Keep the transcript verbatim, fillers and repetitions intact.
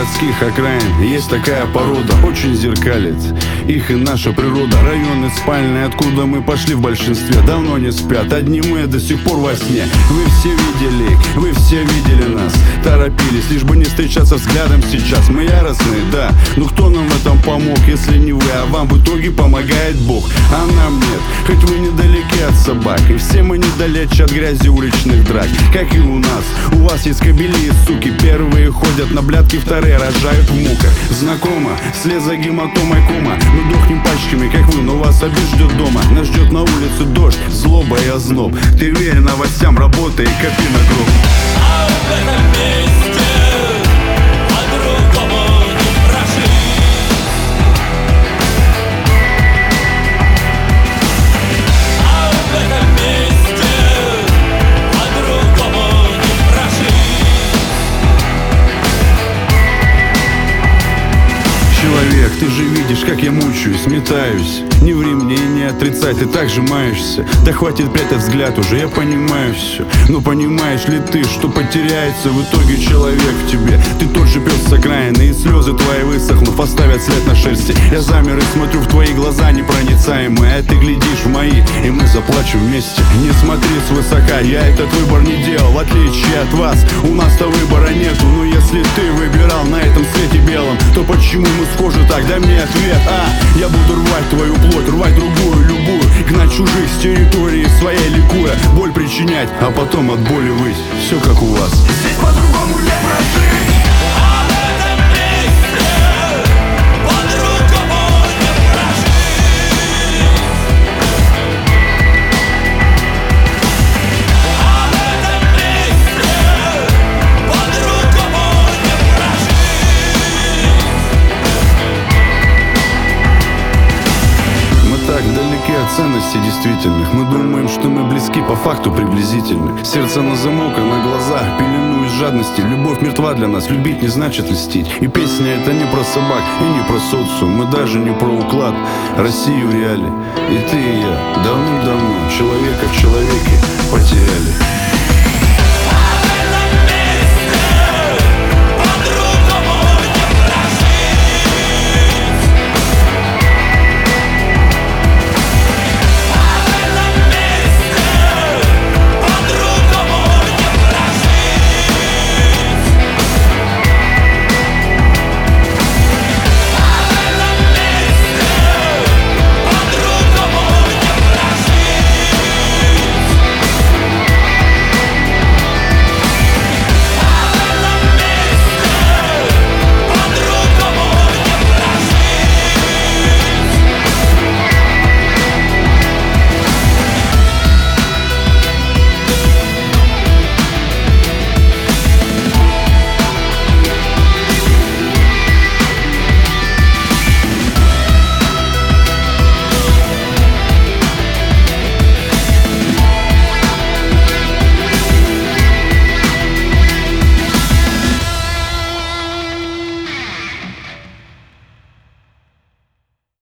городских окраин есть такая порода, очень зеркалит их и наша природа. Районы спальные, откуда мы пошли в большинстве, давно не спят, одни мы до сих пор во сне. Вы все видели, вы все видели нас, торопились, лишь бы не встречаться взглядом сейчас. Мы яростные, да, но кто нам в этом помог, если не вы, а вам в итоге помогает Бог, а нам нет, хоть вы недалеки от собак, и все мы недалече от грязи уличных драк. Как и у нас, у вас есть кобели и суки, первые ходят на блядки, вторые рожают в муках. Знакомо, вслед за гематомой кома, мы дохнем пачками, как вы, но вас обид ждет дома. Нас ждет на улице дождь, злоба и озноб. Ты верь новостям, работай и копи на гроб. А в этом месте по-другому не прожить. А в этом месте по-другому не прожить. Человек, ты же видишь, как я мучаюсь, метаюсь. Не ври мне и не отрицай, ты так же маешься. Да хватит прятать взгляд уже, я понимаю все. Но понимаешь ли ты, что потеряется в итоге человек в тебе? Ты тот же пес с окраины, и слезы твои высохнув оставят след на шерсти. Я замер и смотрю в твои глаза непроницаемые, а ты глядишь в мои, и мы заплачем вместе. Не смотри свысока, я этот выбор не делал, в отличие от вас. У нас-то выбора нету, но если ты выбирал на этом свете белом, то почему мы схожи так? Дай мне ответ, а я буду рвать твою плоть, рвать другую, любую, гнать чужих с территории своей, ликуя, боль причинять, а потом от боли выть. Все как у вас. Здесь по-другому не прожить. А в этом месте по-другому не прожить. А в этом месте по-другому не прожить. Мы так далеки от ценностей действительных. Мы думаем, что мы близки, по факту приблизительны. Сердце на замок, а на глазах пелену из жадности. Любовь мертва для нас, любить не значит льстить. И песня это не про собак и не про социум. Мы даже не про уклад, Россию в реале. И ты и я давным-давно человека в человеке потеряли.